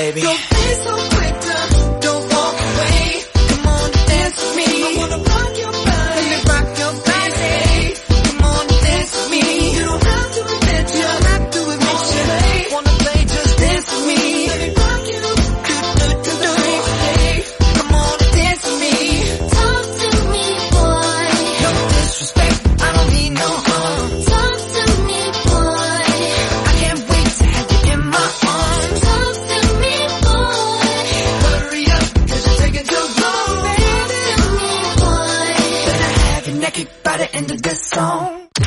baby. Don't be so quick to don't walk away. Come on, dance with me. I wanna rock your body. Let me rock your body. Come on, dance with me. You don't have to admit you don't have to admit you wanna play, just dance with me. Let me rock you. Come on, dance with me. Talk to me, boy. No disrespect, I don't need no harm. Talk to me, boy. I can't wait to have you in my arms. Talk to me, boy. Hurry up, 'cause you're taking too long. Talk to me, boy. Better have you naked by the end of this song.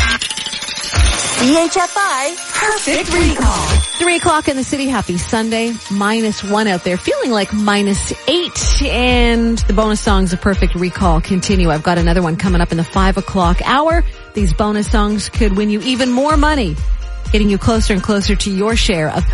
CHFI Perfect Recall. 3 o'clock in the city. Happy Sunday. -1 out there. Feeling like -8. And the bonus songs of Perfect Recall continue. I've got another one coming up in the 5 o'clock hour. These bonus songs could win you even more money, getting you closer and closer to your share of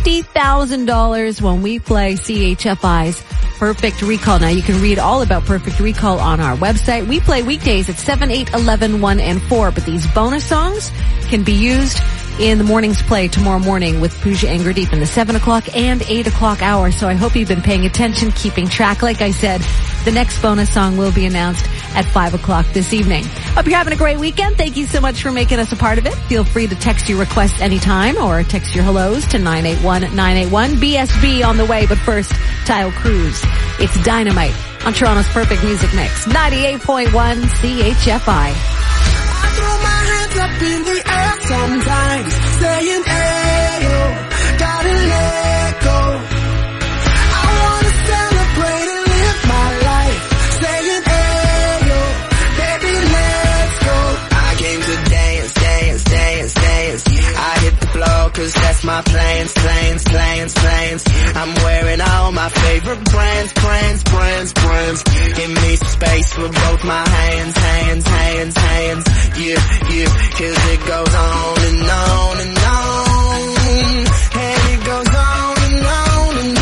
$50,000 when we play CHFI's Perfect Recall. Now, you can read all about Perfect Recall on our website. We play weekdays at 7, 8, 11, 1, and 4, but these bonus songs can be used in the morning's play tomorrow morning with Pooja and Gurdeep in the 7 o'clock and 8 o'clock hour. So I hope you've been paying attention, keeping track. Like I said, the next bonus song will be announced at 5 o'clock this evening. Hope you're having a great weekend. Thank you so much for making us a part of it. Feel free to text your requests anytime or text your hellos to 981-981. BSB on the way, but first, Tile Cruz. It's Dynamite on Toronto's Perfect Music Mix. 98.1 CHFI. I throw my hands up in the air sometimes, saying, ayo, gotta let go. I wanna celebrate and live my life, saying, ayo, baby, let's go. I came to dance, dance, dance, dance. I hit the floor 'cause that's my plans, plans, plans, plans. I'm wearing all my favorite brands, brands, brands, brands. Give me some space with both my hands, hands, hands, hands. Yeah, yeah, 'cause it goes on and on and on. And it goes on and on and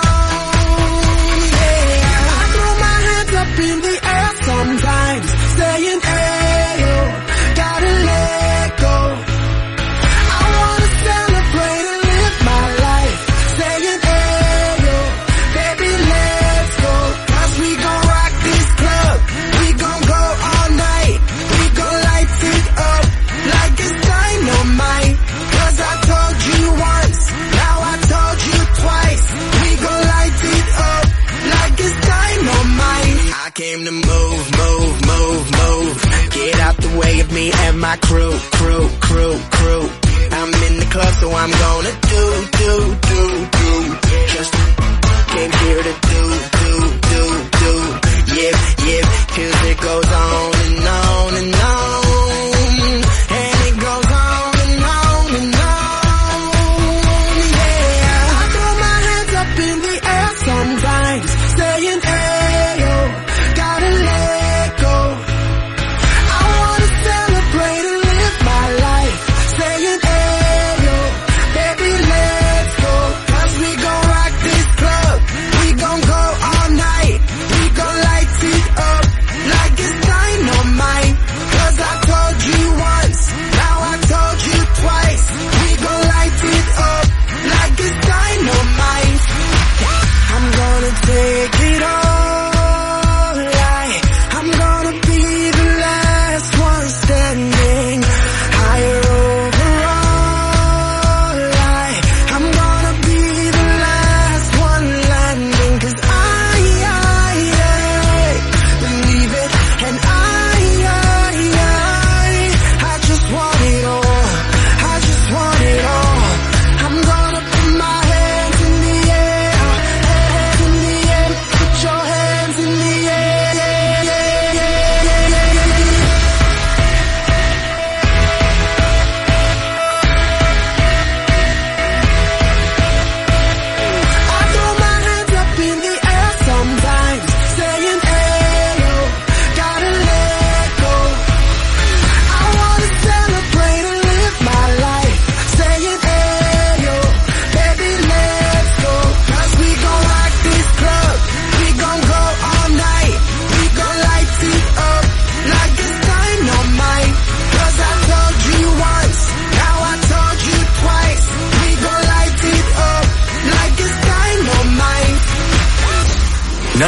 on. Yeah, I throw my hands up in the air sometimes, saying, ayo, gotta let go. I wanna celebrate and live my life, saying, ayo, baby, let's go. 'Cause we gon' rock this club, we gon' go all night, we gon' light it up like it's dynamite. 'Cause I told you once, now I told you twice, we gon' light it up like it's dynamite. I came to move, move, move, move. Get out the way of me and my crew, crew, crew, crew. I'm in the club, so I'm gonna do. Just came here to do. Yeah, 'cause it goes on and on and on. And it goes on and on and on. Yeah, I throw my hands up in the air sometimes, saying, ayo, gotta let go. I wanna celebrate and live my life, saying, ayo, baby, let's go. 'Cause we gon' rock this club, we gon'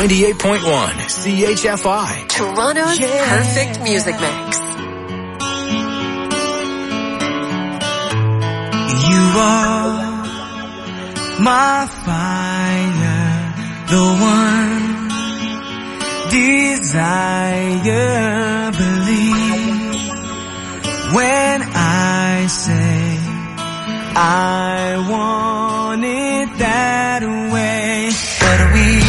98.1 CHFI. Toronto's perfect music mix. You are my fire, the one desire. Believe when I say I want it that way. But we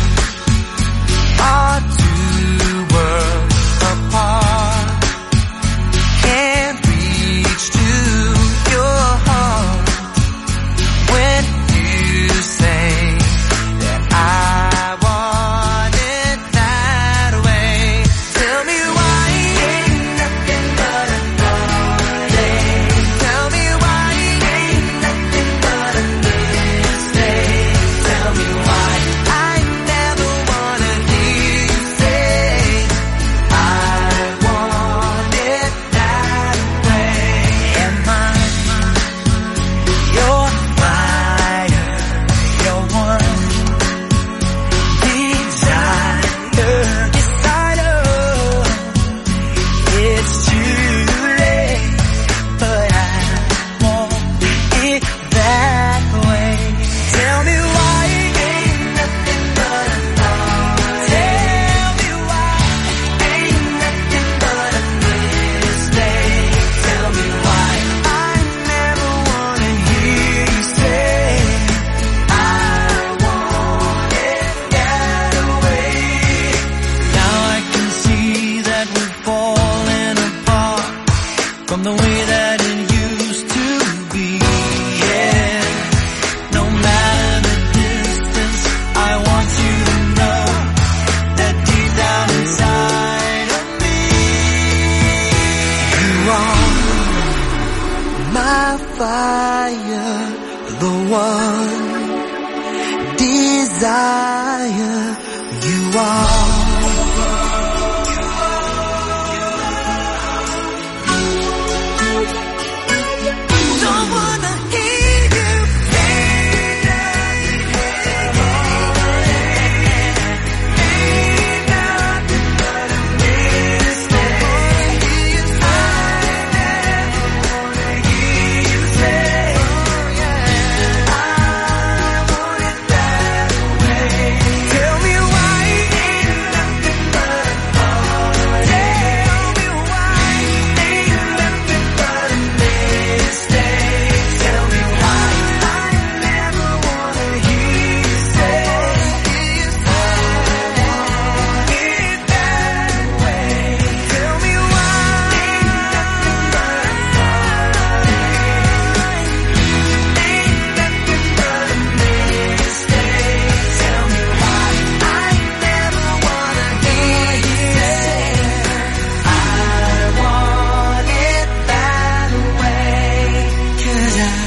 are two worlds apart, can't reach to your heart when you say that I want it that way. Tell me why ain't nothing but a heartache. Tell me why ain't nothing but a mistake. Tell me why I never wanna hear you say I want it that way. Am I your fire, your one desire? Yes, I know it's too late, but I want it that way. Tell me why ain't nothing but a thought. Tell me why ain't nothing but a mistake. Tell me why I never wanna hear you say I want it that way. Now I can see that we're falling apart from the way that it used to be. Yeah, no matter the distance, I want you to know that deep down inside of me, you are my fire, the one desire. You are. Don't wanna hear you say that. Ain't nothing but a mistake. I never wanna hear you say I want it that way. Tell me why ain't nothing but a heartache. Tell me why ain't nothing but a mistake. Tell me why I never wanna hear you say I want it that way. Tell me why ain't nothing but a heartache. Ain't nothing but a mistake. Tell me why I never wanna hear you say I want it that way. 'Cause I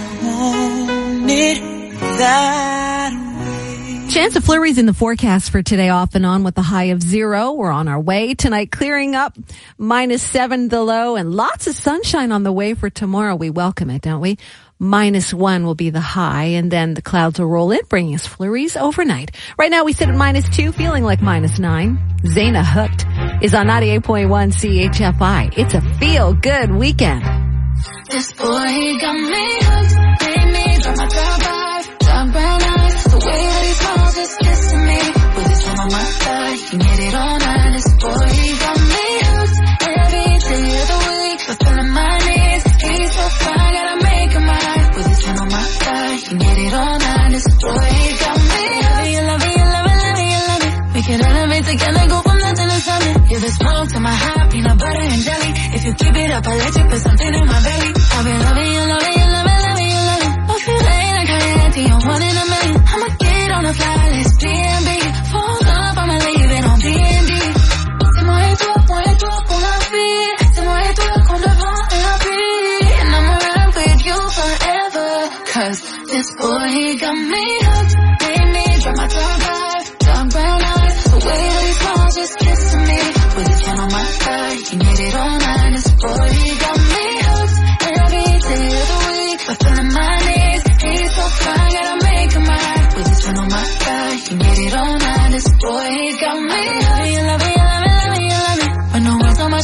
want it that way. Chance of flurries in the forecast for today, off and on with a high of 0. We're on our way. Tonight clearing up, -7 the low, and lots of sunshine on the way for tomorrow. We welcome it, don't we? -1 will be the high, and then the clouds will roll in, bringing us flurries overnight. Right now we sit at -2, feeling like -9. Zaina Hooked is on 98.1 CHFI. It's a feel-good weekend. This boy, he got me hooked. Made me drop my top off, dark brown eyes. The way that he smiles, just kissing me with his hand on my thigh. He made it all night. This boy, he got me hooked. Every day of the week, fulfilling my needs. He's so fine, gotta make him mine. With his hand on my thigh, he made it all night. This boy, he got me hooked. You love it, you love it, love it, you love it. We can elevate together, go from nothing to something. You're the smoke to my high, peanut butter and jelly. If you keep it up, I'll let you put something in my belly. I've been loving you, loving you, loving, loving you, loving. Off you late like I am, you're one in a million. I'ma get on a fly list, B&B. Fall up, I'ma leave it on D&D. C'est moi et toi pour la vie. C'est moi et toi qu'on devant la vie. And I'ma ride with you forever. 'Cause this boy, he got me hooked. Made me drop my top off, dark brown eyes. The way that he smiles, just kissing me with his hand on my thigh. He made it all night. This boy, he got me hooked. Every day of the week, fulfilling my needs. He's so fine, gotta make him mine. With his hand on my thigh, he made it all night. This boy,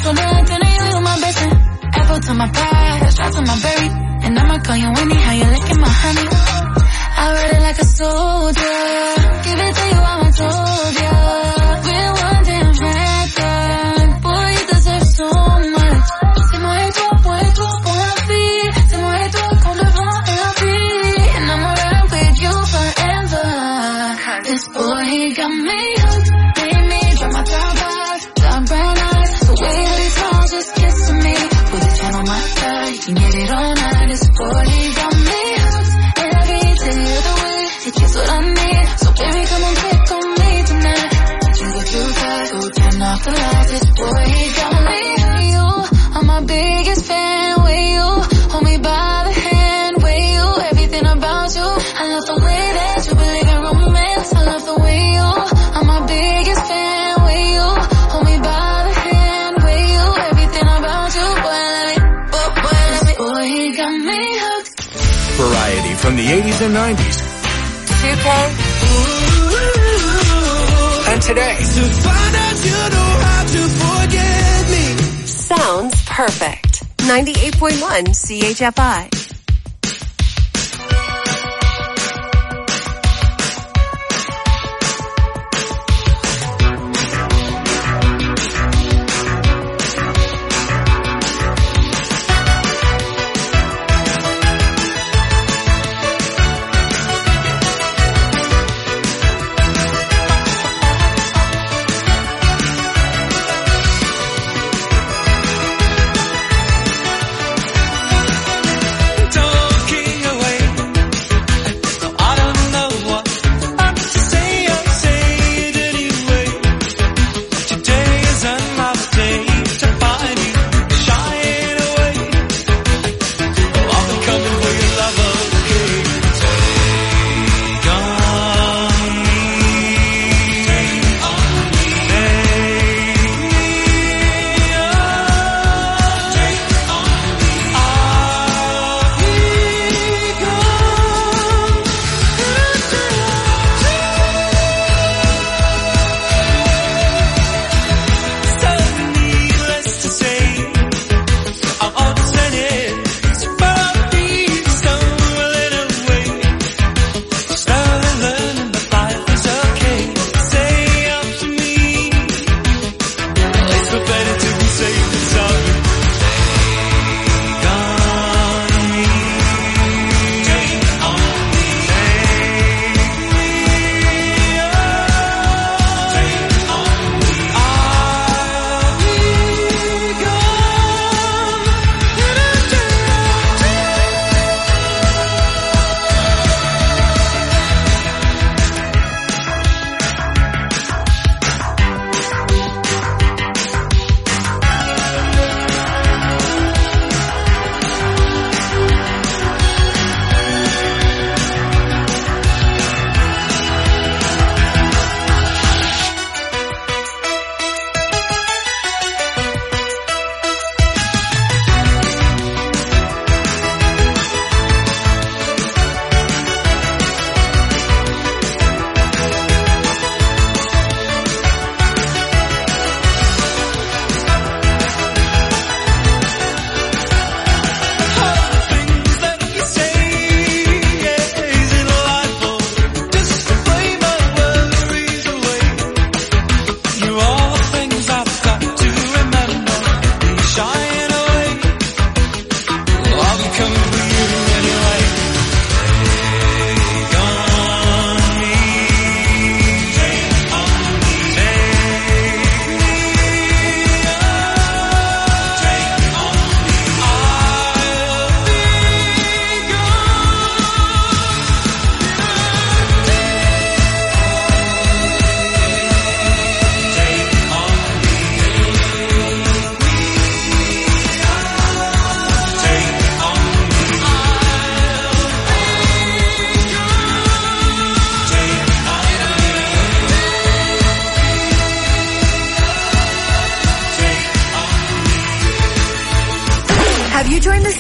so that then you my best friend. Apple to my pie, shot to my berry. And I'ma call you anyhow, you're licking my honey. I ride it like a soldier. Give it to you, I told ya. We're one damn record. Boy, you deserve so much. C'est moi et toi pour la vie. C'est moi et toi qu'on devant la vie. And I'ma ride with you forever. This boy, he got me hooked. Made me drop my top off. Dark brown eyes. The way that he smiles just kissing me. Put his hand on my thigh. You can get it all night. This boy, he got me hooked. Every day of the week. It's just what I need. So baby, come on, pick on me tonight. You look too fast. Go turn off the lights. This boy, he got me. You are my biggest fan. With you, hold me by the hand. With you, everything about you. I love the way that you believe in romance. I love the way you are my biggest fan. With you, hold me by the hand. With you, everything about you. Boy, I love it. Boy, I love it. Boy, he got me hooked. Variety from the 80s and 90s. 2K. And today. To find out you know how to forget me. Sounds perfect. 98.1 CHFI.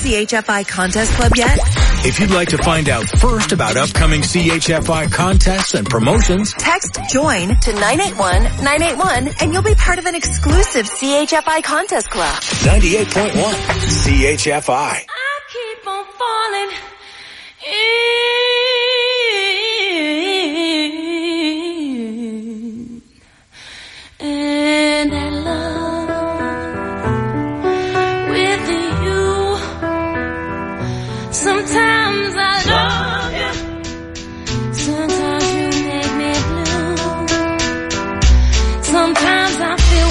CHFI Contest Club yet? If you'd like to find out first about upcoming CHFI contests and promotions, text JOIN to 981-981 and you'll be part of an exclusive CHFI Contest Club. 98.1 CHFI. I keep on falling in, and that love with you. Sometimes I love you, sometimes you make me blue. Sometimes I feel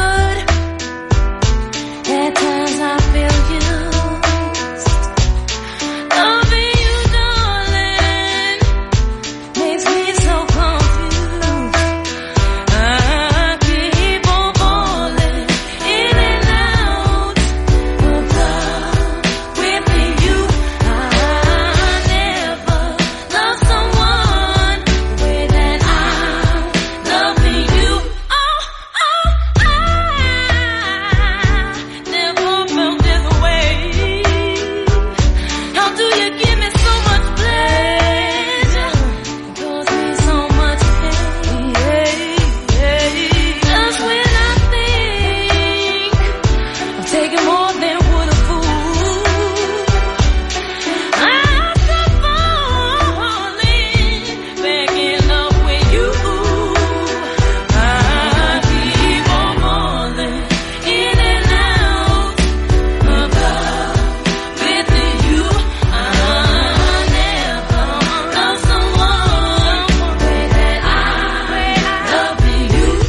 good, at times I feel used. Loving you, darling, makes me so confused. I keep on falling in and out of love with you. I never loved someone the way that I'm loving you. Oh, I never felt this way. How do you give me so much pleasure? Cause me so much pain. Just when I think I'm taking more than would a fool, I start falling back in love with you. I keep on falling in and out of love with you. I never loved someone the way that I love you.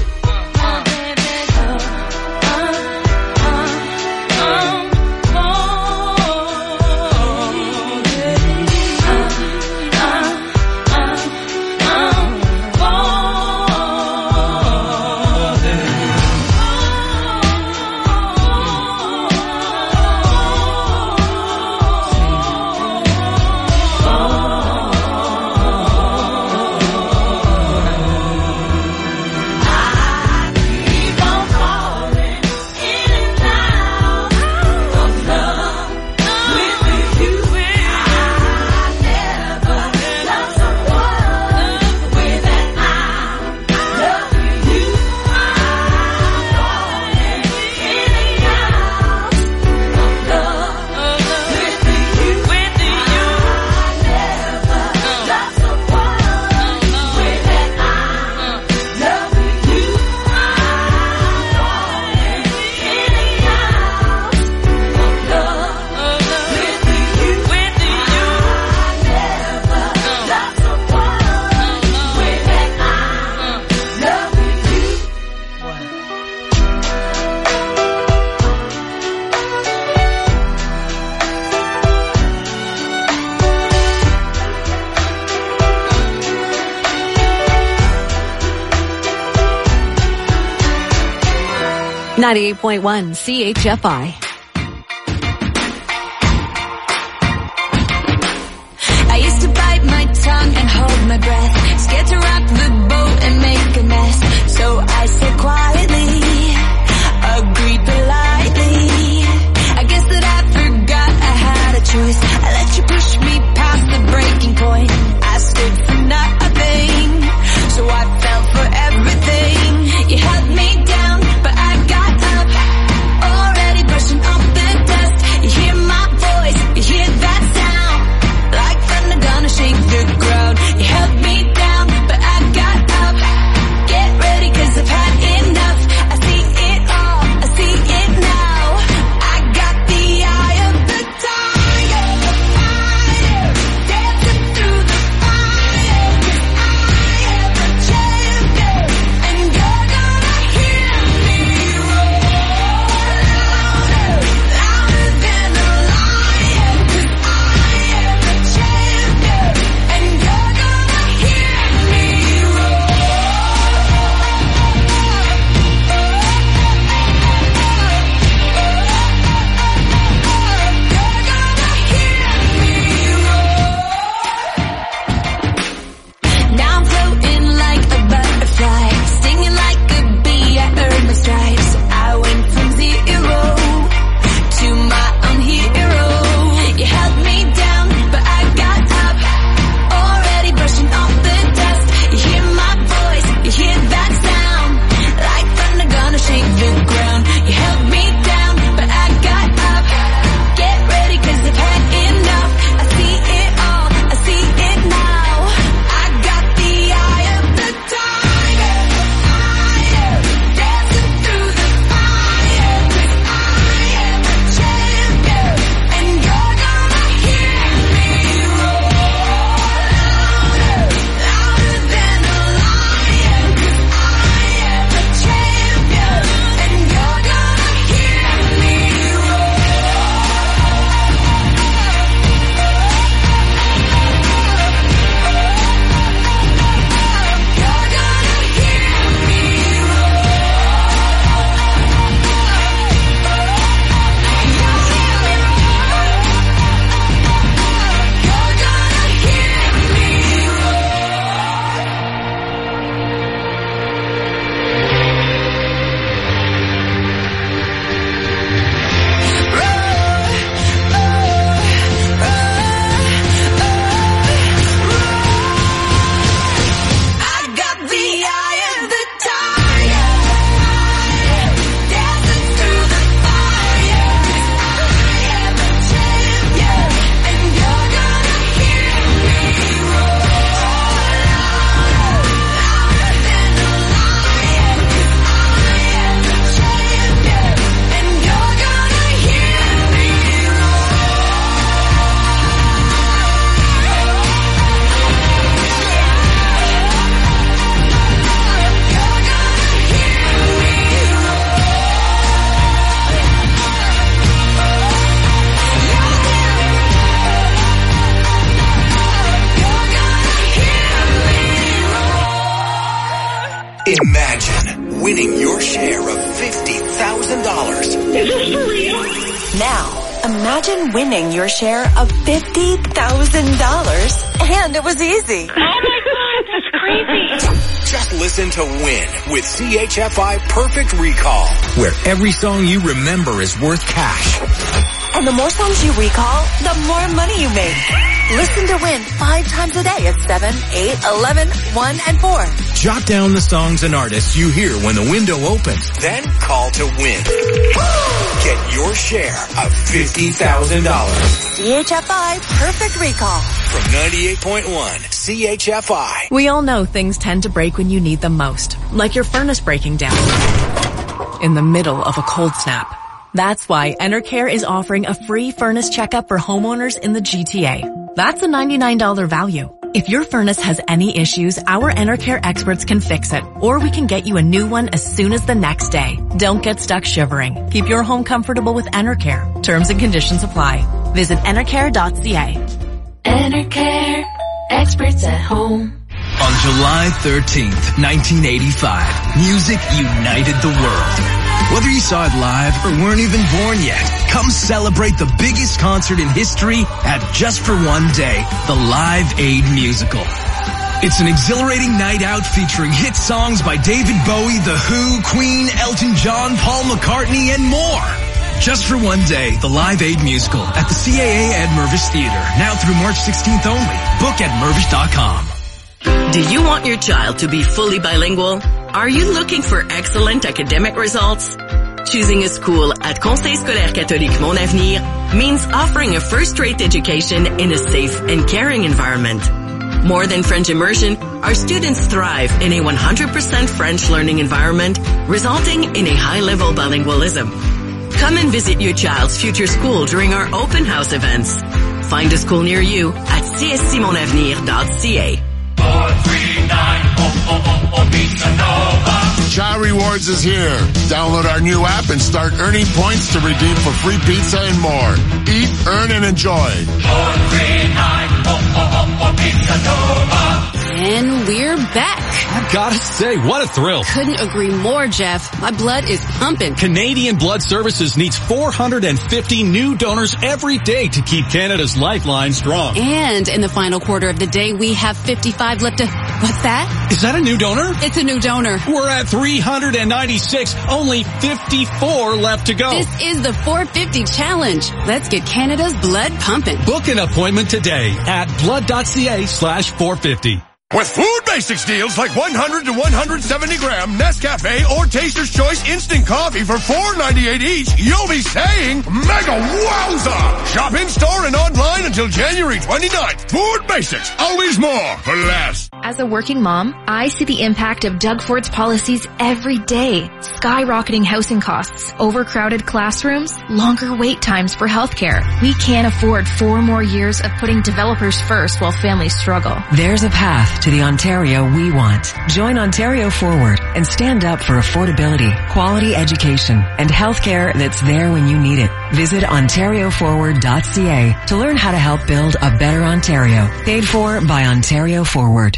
.1 CHFI. I used to bite my tongue and hold my breath, scared to rock the boat and make a mess. So I said quietly, agreed politely. I guess that I forgot I had a choice. I let you push me past the breaking point. I stood for nothing, so I fell for everything. You held me down, but I got up, already brushing off the dust. You hear my voice, you hear that sound, like thunder gonna shake the ground. You held me down, but I got up. Get ready, 'cause I've had enough. your share of $50,000. Is this for real? Now, imagine winning your share of $50,000, and it was easy. Oh my God, that's crazy. Just listen to Win with CHFI Perfect Recall, where every song you remember is worth cash. And the more songs you recall, the more money you make. Listen to Win 5 times a day at 7, 8, 11, 1, and 4. Jot down the songs and artists you hear when the window opens. Then call to win. Get your share of $50,000. CHFI Perfect Recall. From 98.1 CHFI. We all know things tend to break when you need them most, like your furnace breaking down in the middle of a cold snap. That's why Enercare is offering a free furnace checkup for homeowners in the GTA. That's a $99 value. If your furnace has any issues, our Enercare experts can fix it, or we can get you a new one as soon as the next day. Don't get stuck shivering. Keep your home comfortable with Enercare. Terms and conditions apply. Visit enercare.ca. Enercare, experts at home. On July 13th, 1985, music united the world. Whether you saw it live or weren't even born yet, come celebrate the biggest concert in history at Just for One Day, the Live Aid Musical. It's an exhilarating night out featuring hit songs by David Bowie, The Who, Queen, Elton John, Paul McCartney, and more. Just for One Day, the Live Aid Musical at the CAA Ed Mervis Theater, now through March 16th only. Book at mervis.com. Do you want your child to be fully bilingual? Are you looking for excellent academic results? Choosing a school at Conseil Scolaire Catholique Mon Avenir means offering a first-rate education in a safe and caring environment. More than French immersion, our students thrive in a 100% French learning environment, resulting in a high-level bilingualism. Come and visit your child's future school during our open house events. Find a school near you at cscmonavenir.ca. Child Rewards is here. Download our new app and start earning points to redeem for free pizza and more. Eat, earn, and enjoy. And we're back. I've got to say, what a thrill. Couldn't agree more, Jeff. My blood is pumping. Canadian Blood Services needs 450 new donors every day to keep Canada's lifeline strong. And in the final quarter of the day, we have 55 left to... What's that? Is that a new donor? It's a new donor. We're at 396. Only 54 left to go. This is the 450 challenge. Let's get Canada's blood pumping. Book an appointment today at blood.ca/450. With Food Basics deals like 100 to 170 gram Nescafe or Taster's Choice Instant Coffee for $4.98 each, you'll be saying mega wowza! Shop in store and online until January 29th. Food Basics, always more for less. As a working mom, I see the impact of Doug Ford's policies every day. Skyrocketing housing costs, overcrowded classrooms, longer wait times for healthcare. We can't afford 4 more years of putting developers first while families struggle. There's a path to the Ontario we want. Join Ontario Forward and stand up for affordability, quality education, and healthcare that's there when you need it. Visit ontarioforward.ca to learn how to help build a better Ontario. Paid for by Ontario Forward.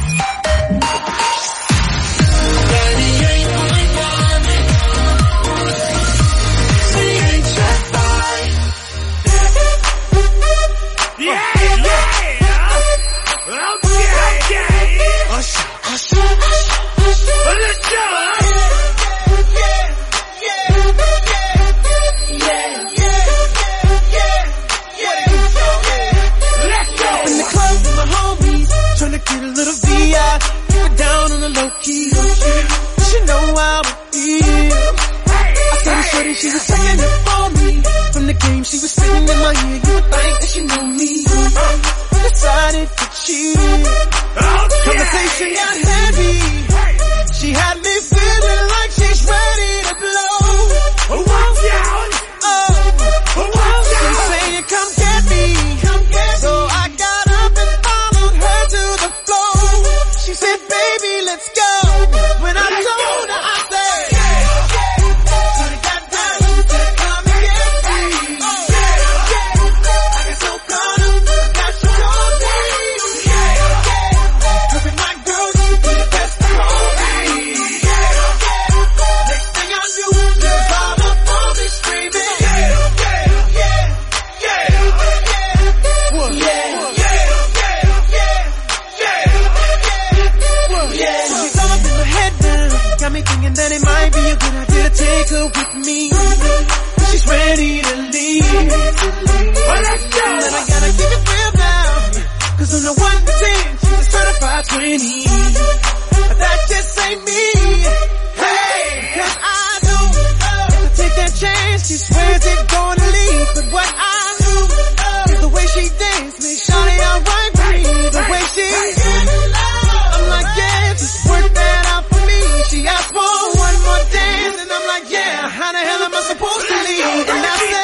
Get a little VI, keep it down on the low key. She know how it is. I said it shorty, she was taking it for me. From the game she was spitting in my ear, you would think that she knew me. Decided to cheat. Conversation got heavy. She had me feeling like she's ready to blow. Watch out! She's saying come get me. So I got up and followed her to the floor. She said, baby, let's go. When I told her, I said, so they got down. wanna take her with me. She's ready to leave. Well, let's go. And I gotta keep it real now. Cause on the 1 to 10, she's a certified 20. But that just ain't me. Hey, cause I know if I take that chance, she swears it's gonna leave. But what I know is the way she dance makes Shawty outright breathe. The way she I'm like, yeah, just work that out for me. She asked for one more dance, and I'm like, yeah, how the hell am I supposed to leave? And I said,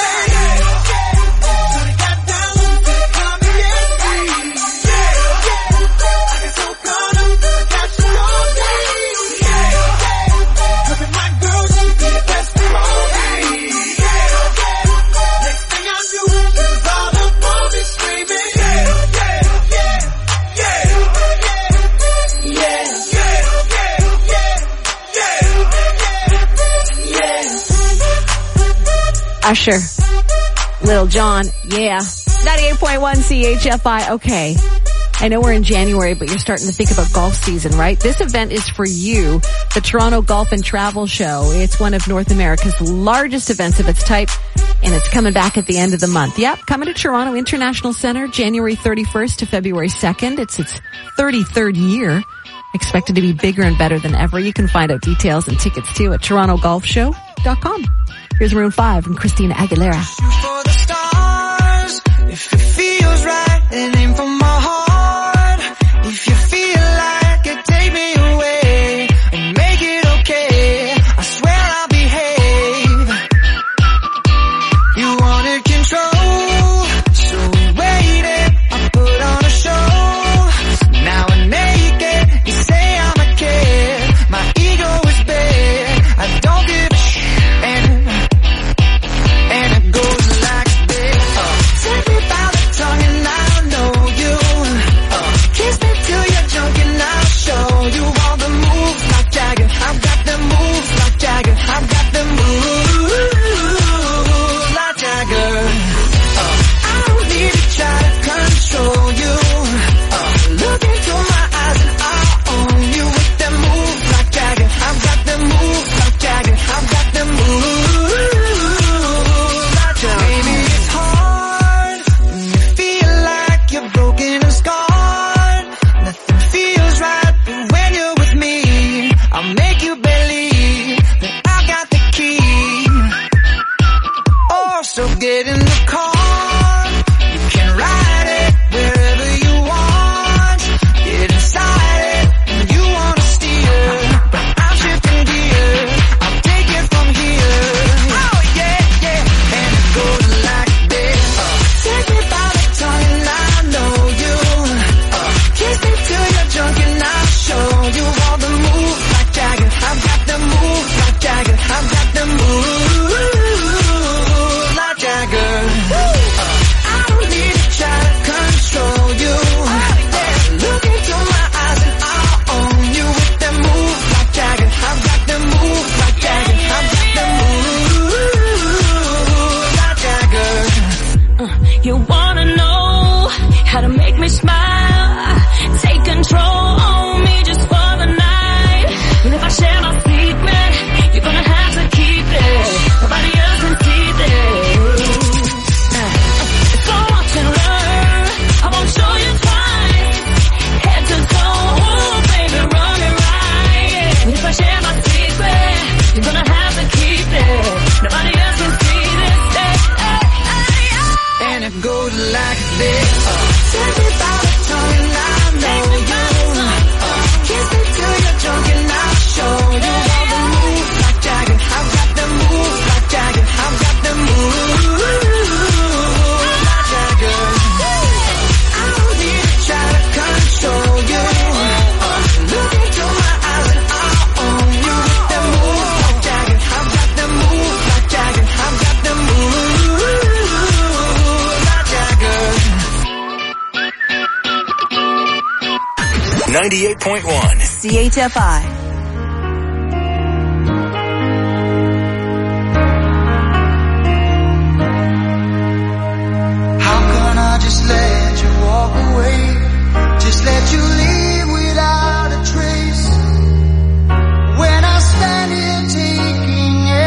Usher, Lil Jon, yeah. 98.1 CHFI, okay. I know we're in January, but you're starting to think about golf season, right? This event is for you, the Toronto Golf and Travel Show. It's one of North America's largest events of its type, and it's coming back at the end of the month. Yep, coming to Toronto International Centre, January 31st to February 2nd. It's its 33rd year. Expected to be bigger and better than ever. You can find out details and tickets too at torontogolfshow.com. Here's Maroon 5 and Christina Aguilera. Shoot for the stars, if it feels right, and aim for my heart. If you feel like it, take me away, and make it okay. I swear I'll behave. You wanted control, so we waited. I put on a show, now I'm naked. You say I'm a kid, my ego is big. I don't give a shit, and it goes like this. Take me by the tongue and I'll know you. Kiss me till you're drunk and I'll show you all the moves like Jagger. I've got the moves like Jagger. I've got the moves like Jagger. I don't need to try to control you. Look into my eyes and I'll own you with the moves like Jagger. I've got the moves like Jagger. I've got the moves. Maybe it's hard when you feel like you're broken and scarred. Nothing feels right, but when you're with me, I'll make you believe that I got the key. Oh, so get in the car, you can ride it wherever you want. Get inside it when you wanna steer, but I'm shifting gears. I'll take it from here. Oh yeah, yeah, and it goes like this. Take me by the tongue and I know you. Kiss me till you're drunk and I'll show you all the moves like Jagger. I've got the moves like Jagger. I've got the moves like Jagger. I don't need to try to control you. Look into my eyes and I'll own you with the moves like Jagger. I've got the moves like Jagger. I've got the moves like Jagger. You wanna know how to make me smile? Take control on me just for the night. And if I share my secret, you're gonna have to keep it. Nobody else can see this. So watch and learn. I won't show you twice. Head to toe, ooh, baby, run it right. And if I share my secret, you're gonna have to keep it. Nobody else can see this. And it goes like this. Take me by the tongue and I know you. Kiss me till you're drunk and I'll show you all the moves like Jagger. I've got the moves like Jagger. I've got the moves like Jagger. I don't need to try to control you. Look into my eyes and I'll own you with the moves like Jagger. I've got the moves like Jagger. I've got the moves like Jagger. 98.1 CHFI. How can I just let you walk away? Just let you leave without a trace. When I stand here taking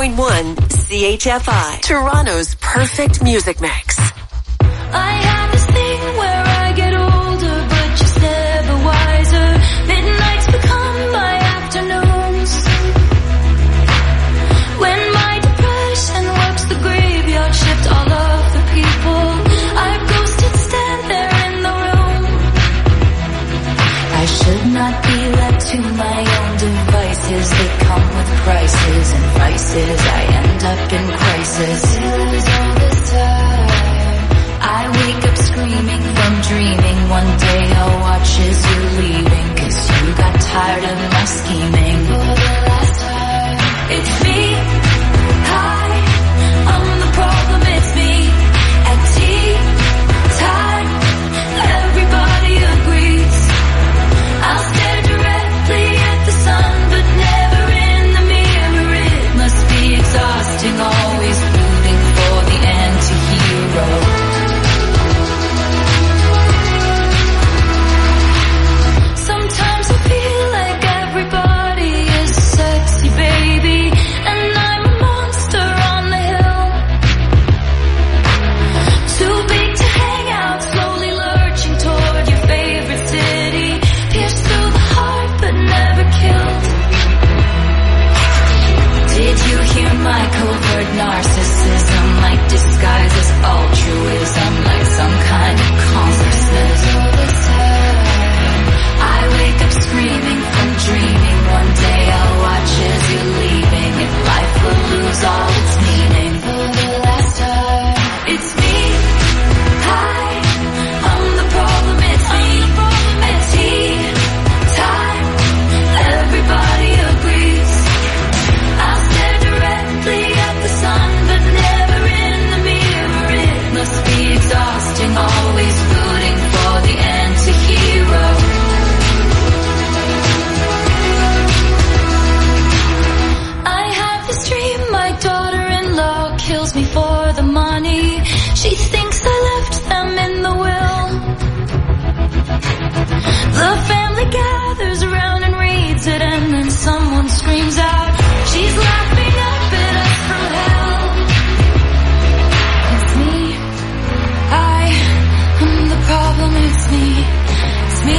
98.1 CHFI, Toronto's perfect music mix. I have this thing where I get older, but just never wiser. Midnights become my afternoons. When my depression works the graveyard shift, all of the people I've ghosted stand there in the room. I should not be left to my own devices. They come with prices and vices. I end up in crisis. All this time I wake up screaming from dreaming. One day I'll watch as you're leaving, 'cause you got tired of my scheming. For the last time, it's me. Hi, I'm the problem, it's me. At tea time, everybody agrees. I'll stare directly at the sun, but never in the mirror. It must be exhausting, always rooting for the anti-hero. Sometimes I feel like everybody is sexy, baby, and I'm a monster on the hill. Too big to hang out, slowly lurching toward your favorite city. Pierced through the heart, but never killed. Did you hear my covert narcissism? Like disguised as altruism, like some kind of consciousness. All the time I wake up screaming from dreaming. One day I'll watch as you're leaving, and life will lose all its meaning. For the last time, it's me. Hi, I'm the problem, it's me. At tea time, everybody agrees. I'll stare directly at the sun, but never in the mirror. It must be exhausting, always rooting for the anti-hero. I have this dream, my daughter-in-law kills me for the money. She thinks I left them in the will. The family gathers around and reads it, and then someone screams out, she's laughing up at us from hell. It's me. I'm the problem, it's me. It's me.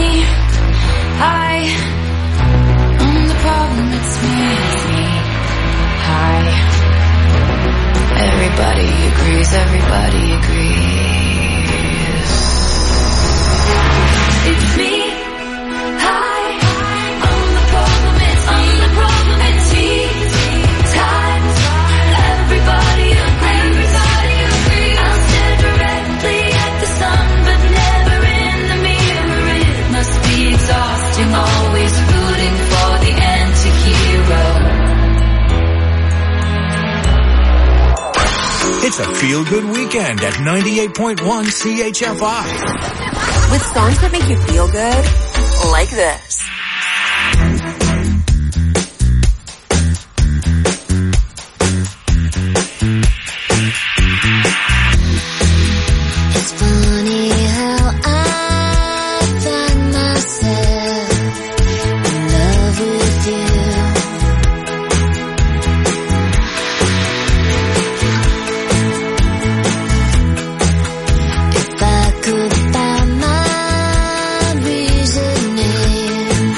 I'm the problem, it's me. It's me. Hi. Everybody agrees, everybody agrees. It's me. Hi. I'm the problem, it's me. I'm the problem, it's me. Time. Everybody agrees. Everybody agrees. I'll stare directly at the sun, but never in the mirror. It must be exhausting, always rooting for the anti-hero. It's a feel-good weekend at 98.1 CHFI. With songs that make you feel good, like this. It's funny how I find myself in love with you. If I could find my reasoning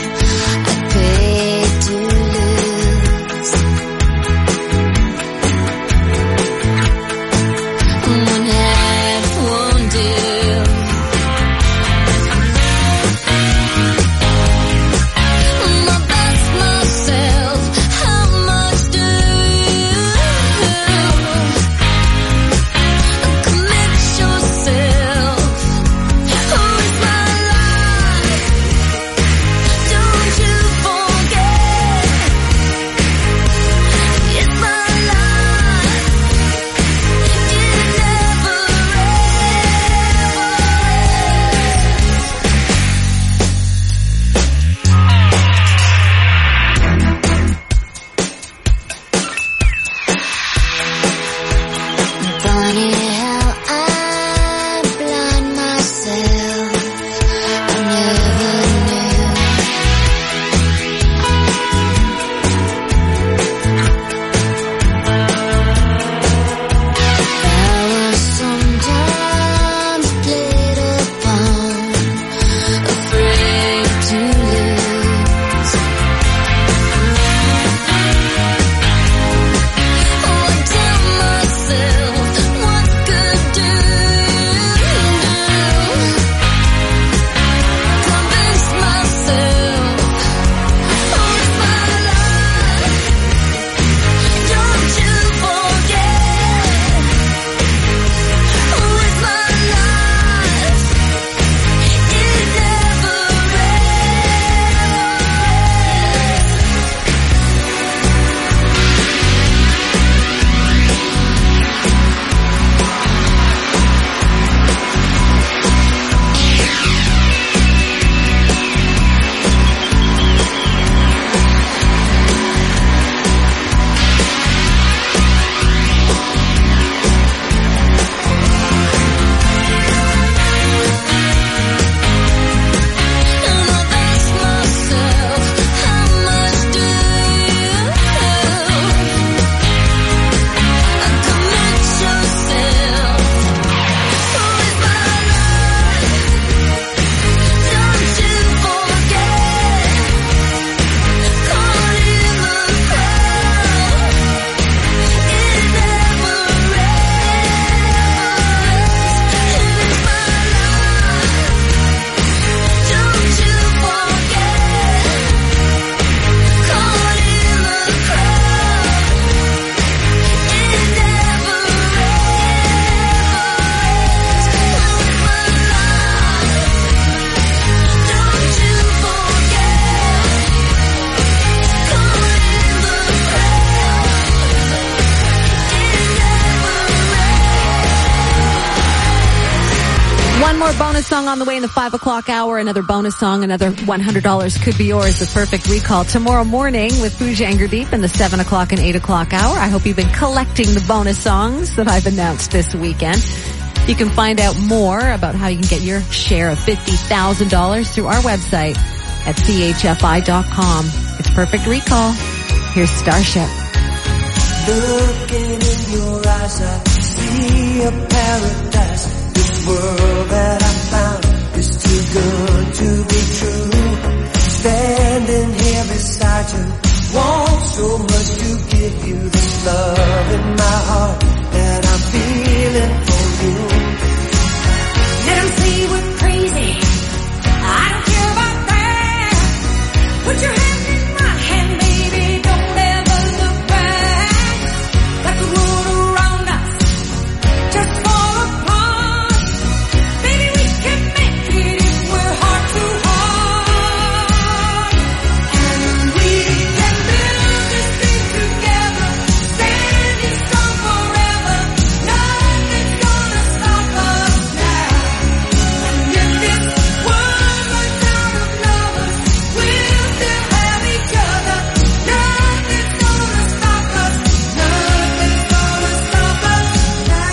One more bonus song on the way in the 5 o'clock hour. Another bonus song, another $100 could be yours. The perfect recall tomorrow morning with Pooja Angerdeep in the 7 o'clock and 8 o'clock hour. I hope you've been collecting the bonus songs that I've announced this weekend. You can find out more about how you can get your share of $50,000 through our website at chfi.com. It's Perfect Recall. Here's Starship. Looking in your eyes, I see a paradise. This world that I found is too good to be true. Standing here beside you, want so much to give you this love in my heart that I'm feeling for you. Let 'em say we're crazy. I don't care about that. Put your hand in my hand, baby. Don't ever look back. Like the world around us just fall apart. Baby, we can make it if we're heart to heart. And we can build this thing together, standing strong forever. Nothing's gonna stop us now. And if this world runs out of lovers, we'll still have each other. Nothing's gonna stop us. Nothing's gonna stop us now.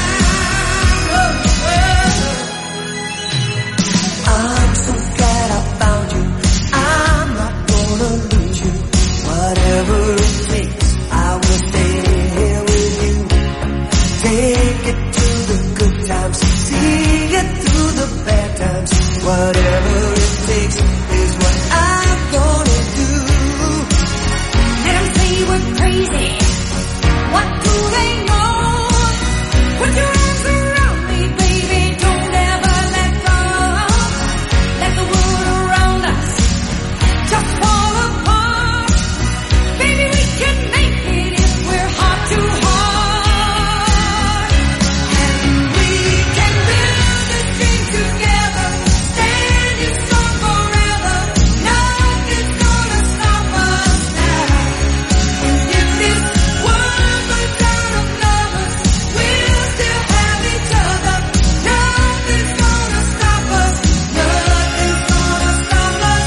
I'm so glad I found you. I'm not gonna lose you. Whatever it takes, I will stay here with you. Take it to the good times, see it through the bad times. Whatever it takes is what I'm gonna do. Let 'em say we're crazy. What do they know? Put your arms around me, baby. Don't ever let go. Let the world around us just fall apart. Baby, we can make it if we're heart to heart. And we can build this dream together, standing strong forever. Nothing's gonna stop us now. And if this world runs out of lovers, we'll still have each other. Nothing's gonna stop us. Nothing's gonna stop us.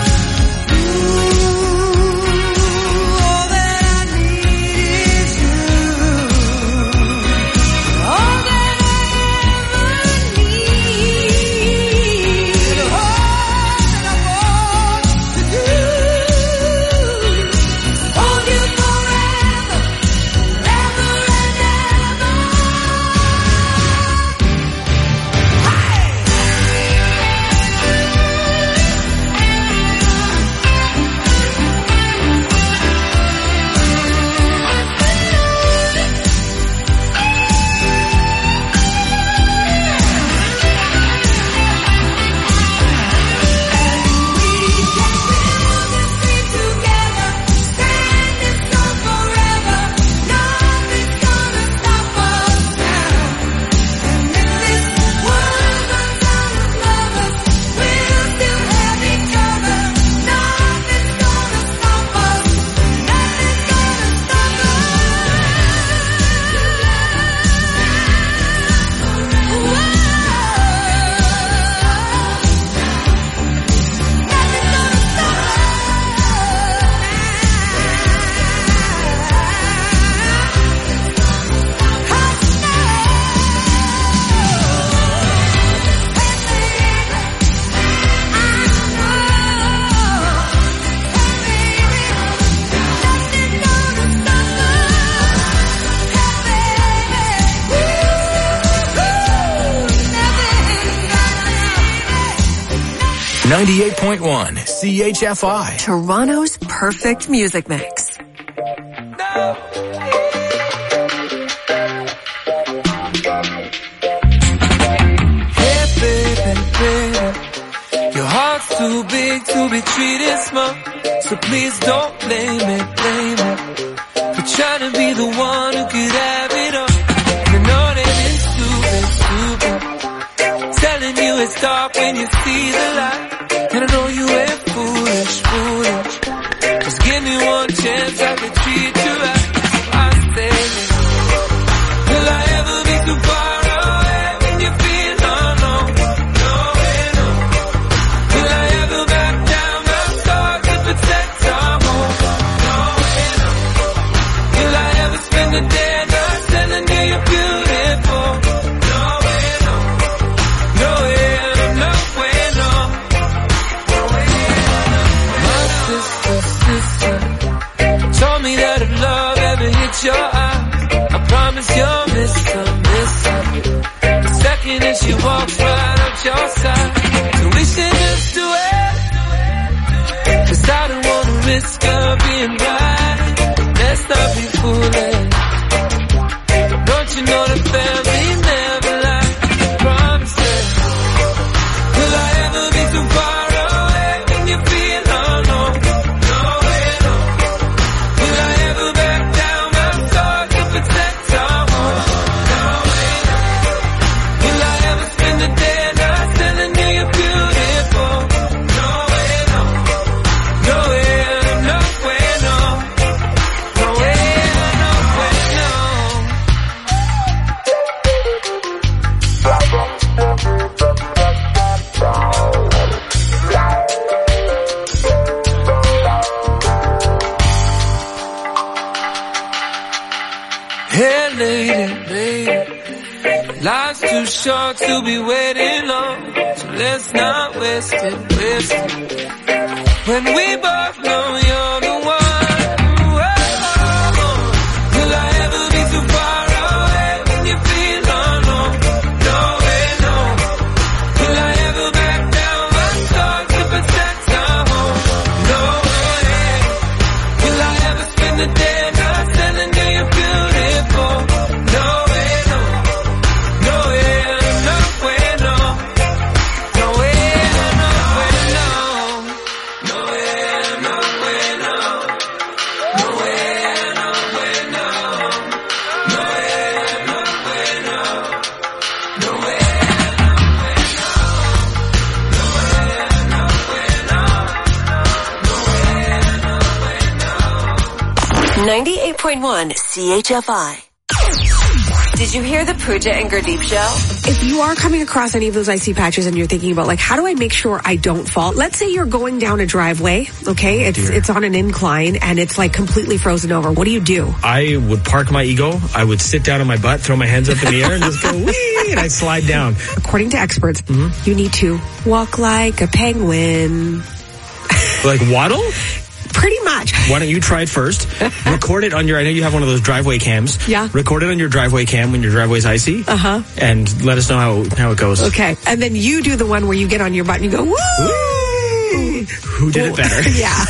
Ooh, all that I need is you. All that I ever need. All that I want to do. Hold you forever, forever and ever. 98.1 CHFI. Toronto's perfect music mix. Hey baby, baby, your heart's too big to be treated small. So please don't blame me for trying to be the one who could have it all. You know that it's stupid. Telling you it's dark when you see the light. And I know you ain't foolish. Just give me one chance, I can treat you right. So I say, will I ever be too far away when you feel alone? No, Life's too short to be waiting long, so let's not waste it. When we both know you're the one. Will I ever be too far away when you feel alone? No way, no. Will I ever back down my thoughts to protect our home? No way. Will I ever spend the day not telling you you're beautiful? No way, no. No way, no way, no. No way, no way, no. No way, no way, no. No way, no way, no. No way, no way, no. No way, no way, no. No way, no way, no. No way, no way, no. 98.1 CHFI. Did you hear the Pooja and Gurdeep show? If you are coming across any of those icy patches and you're thinking about, like, how do I make sure I don't fall? Let's say you're going down a driveway, okay? It's on an incline and it's like completely frozen over. What do you do? I would park my ego. I would sit down on my butt, throw my hands up in the air and just go, wee, and I'd slide down. According to experts, you need to walk like a penguin. Like waddle? Pretty much. Why don't you try it first? Record it on your, I know you have one of those driveway cams. Yeah. Record it on your driveway cam when your driveway's icy. Uh-huh. And let us know how it goes. Okay. And then you do the one where you get on your butt and you go, woo! Woo! Who did it better? Yeah.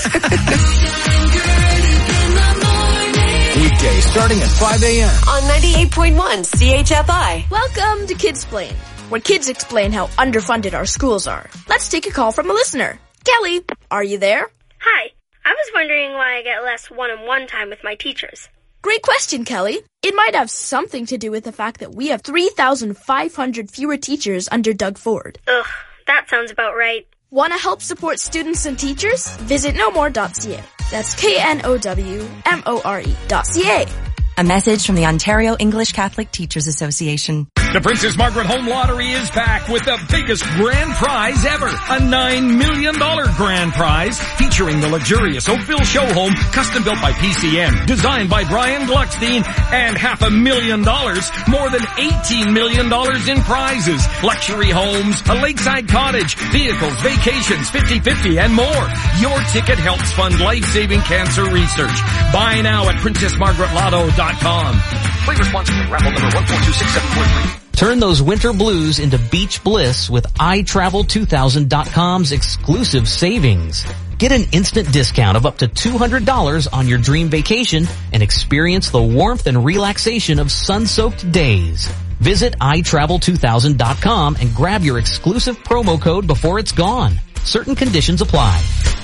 Weekday starting at 5 a.m. On 98.1 CHFI. Welcome to Kidsplain, where kids explain how underfunded our schools are. Let's take a call from a listener. Kelly, are you there? Hi. I was wondering why I get less one-on-one time with my teachers. Great question, Kelly. It might have something to do with the fact that we have 3,500 fewer teachers under Doug Ford. Ugh, that sounds about right. Want to help support students and teachers? Visit knowmore.ca. That's KNOWMORE.ca. A message from the Ontario English Catholic Teachers Association. The Princess Margaret Home Lottery is back with the biggest grand prize ever. A $9 million grand prize featuring the luxurious Oakville show home, custom built by PCM, designed by Brian Gluckstein, and $500,000, more than $18 million in prizes. Luxury homes, a lakeside cottage, vehicles, vacations, 50/50, and more. Your ticket helps fund life-saving cancer research. Buy now at PrincessMargaretLotto.com. Play responsibly. Raffle number 14267443. Turn those winter blues into beach bliss with iTravel2000.com's exclusive savings. Get an instant discount of up to $200 on your dream vacation and experience the warmth and relaxation of sun-soaked days. Visit iTravel2000.com and grab your exclusive promo code before it's gone. Certain conditions apply.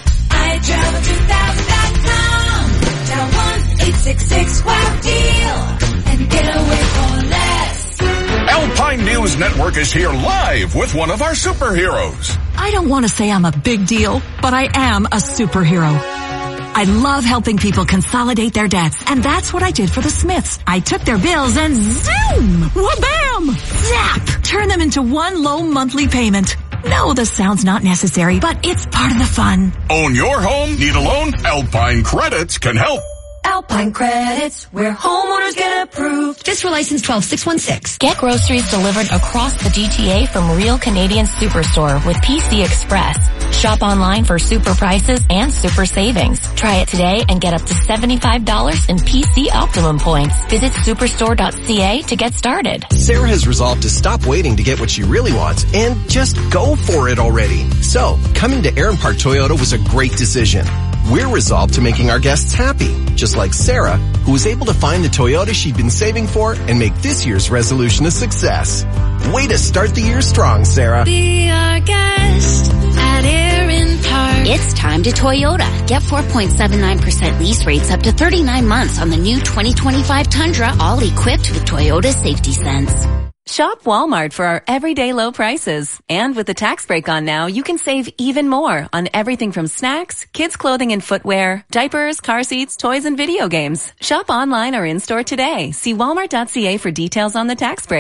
iTravel2000.com. Dial 1-866-WOW-DEAL and get away for less. Alpine News Network is here live with one of our superheroes. I don't want to say I'm a big deal, but I am a superhero. I love helping people consolidate their debts, and that's what I did for the Smiths. I took their bills and zoom! Wha-bam! Zap! Turn them into one low monthly payment. No, the sound's not necessary, but it's part of the fun. Own your home? Need a loan? Alpine Credits can help. Alpine Credits, where homeowners get approved. Fiscal license 12616. Get groceries delivered across the GTA from Real Canadian Superstore with PC Express. Shop online for super prices and super savings. Try it today and get up to $75 in PC Optimum points. Visit superstore.ca to get started. Sarah has resolved to stop waiting to get what she really wants and just go for it already. So, coming to Aaron Park Toyota was a great decision. We're resolved to making our guests happy, just like Sarah, who was able to find the Toyota she'd been saving for and make this year's resolution a success. Way to start the year strong, Sarah. Be our guest at Aaron Park. It's time to Toyota. Get 4.79% lease rates up to 39 months on the new 2025 Tundra, all equipped with Toyota Safety Sense. Shop Walmart for our everyday low prices. And with the tax break on now, you can save even more on everything from snacks, kids' clothing and footwear, diapers, car seats, toys, and video games. Shop online or in-store today. See walmart.ca for details on the tax break.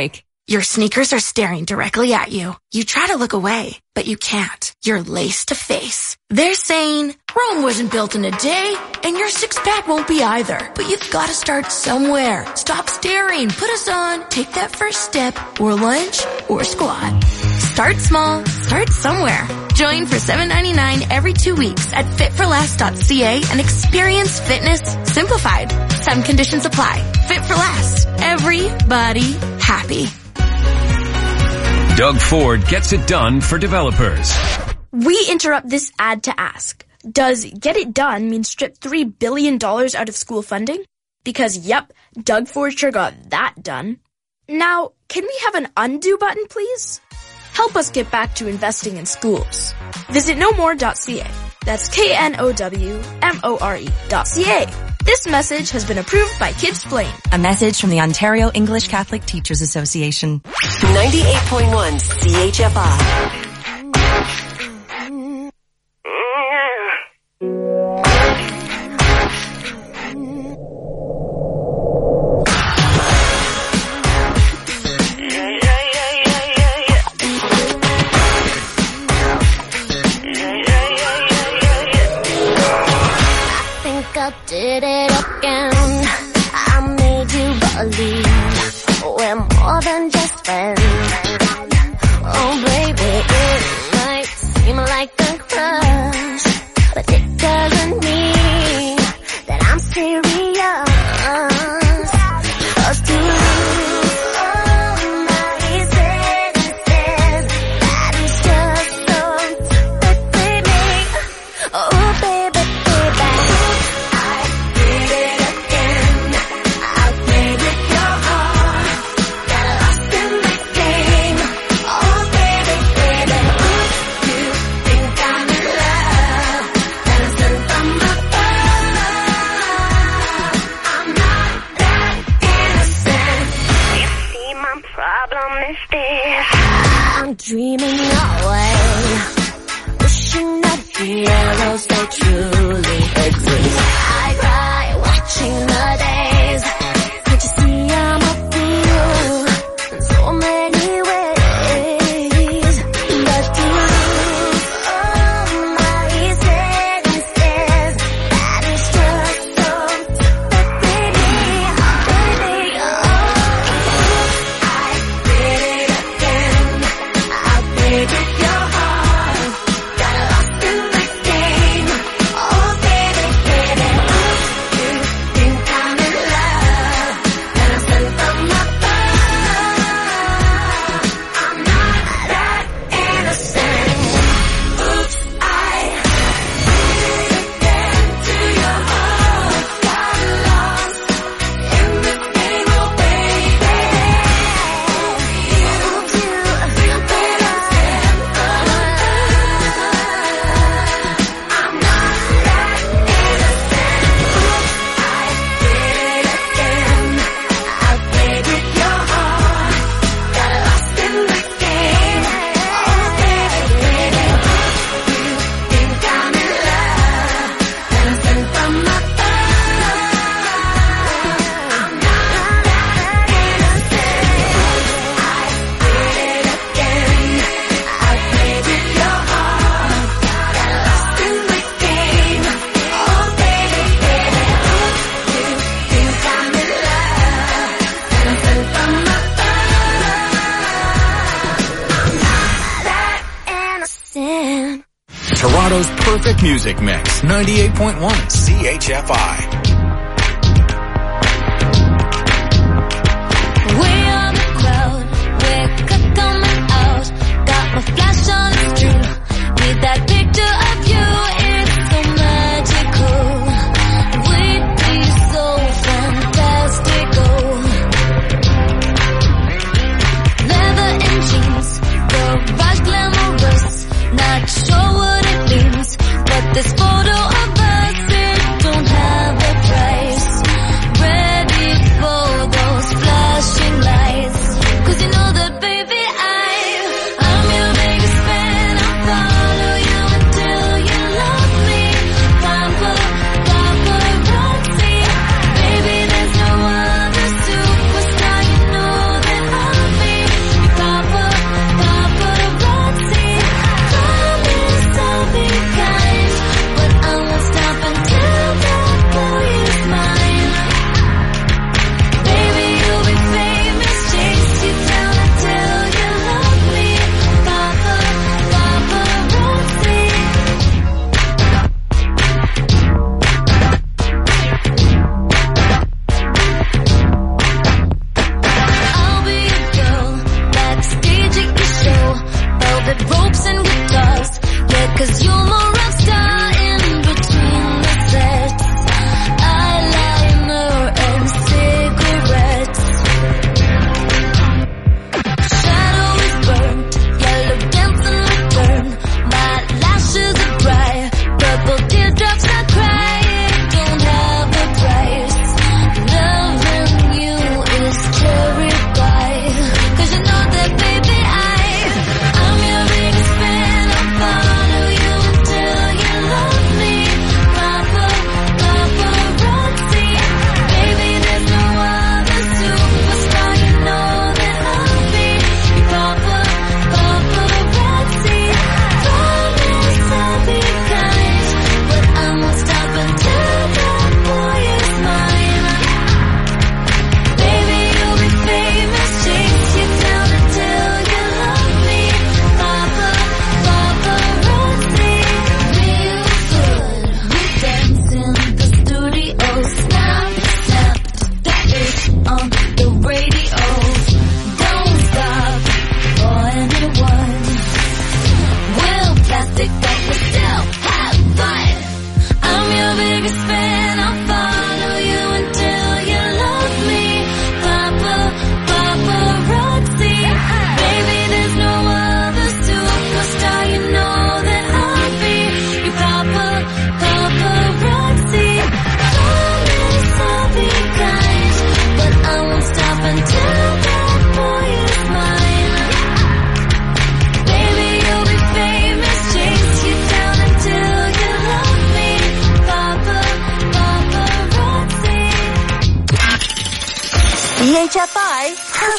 Your sneakers are staring directly at you. You try to look away, but you can't. You're lace to face. They're saying, Rome wasn't built in a day, and your six-pack won't be either. But you've got to start somewhere. Stop staring. Put us on. Take that first step, or lunge, or squat. Start small. Start somewhere. Join for $7.99 every 2 weeks at fitforlast.ca and experience fitness simplified. Some conditions apply. Fit for Last. Everybody happy. Doug Ford gets it done for developers. We interrupt this ad to ask, does get it done mean strip $3 billion out of school funding? Because yep, Doug Ford sure got that done. Now, can we have an undo button, please? Help us get back to investing in schools. Visit knowmore.ca. That's KNOWMORE.ca. This message has been approved by Kidsplain. A message from the Ontario English Catholic Teachers Association. 98.1 CHFI. Did it again. I made you believe we're more than just friends. Oh baby, it might seem like a crush, but it doesn't mean that I'm serious. 'Cause to lose all my senses, that is just so typically me. Oh baby, baby. I'm dreaming away, wishing that heroes they truly exist. I cry watching the days. Can't you see I'm a fool in so many ways? But to lose all my senses, that is just so typically me, baby. Oh, I did it again. I played with your heart, got lost in this game. Oh baby, baby, you think I'm in love, and I'm still from above. I'm not that innocent. Oops, I did it again to your heart, got lost in this game. Oh baby, you do better. I'm not that innocent. I did it again. I played with your heart, got lost in this game. Oh baby, baby, you think I'm in love, and I'm sent from above. I'm not that innocent. I did it again. I played with your heart, got lost in this game. Oh baby, baby, you think I'm in love, and I'm sent from above. I'm not that innocent. Toronto's perfect music mix. 98.1 CHFI. Way on the crowd, we're coming out. Got my flash on the street. Need that picture of you, it's so magical. We'd be so fantastical. Leather and jeans, garage glamorous. Not sure what it means, but this photo of us, it don't have a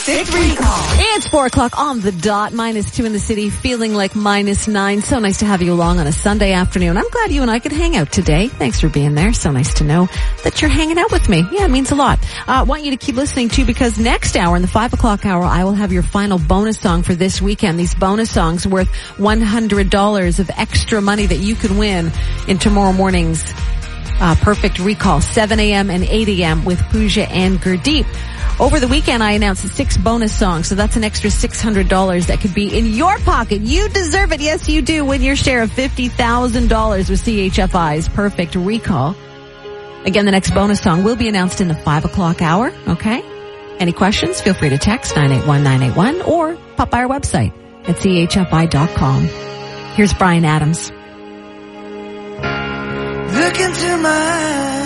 Perfect Recall. It's 4 o'clock on the dot, -2 in the city, feeling like -9. So nice to have you along on a Sunday afternoon. I'm glad you and I could hang out today. Thanks for being there. So nice to know that you're hanging out with me. Yeah, it means a lot. I want you to keep listening too, because next hour, in the 5 o'clock hour, I will have your final bonus song for this weekend. These bonus songs worth $100 of extra money that you can win in tomorrow morning's Perfect Recall, 7 a.m. and 8 a.m. with Pooja and Gurdeep. Over the weekend, I announced 6 bonus songs, so that's an extra $600 that could be in your pocket. You deserve it. Yes, you do. Win your share of $50,000 with CHFI's Perfect Recall. Again, the next bonus song will be announced in the 5 o'clock hour, okay? Any questions? Feel free to text 981-981 or pop by our website at chfi.com. Here's Bryan Adams. Look into my eyes.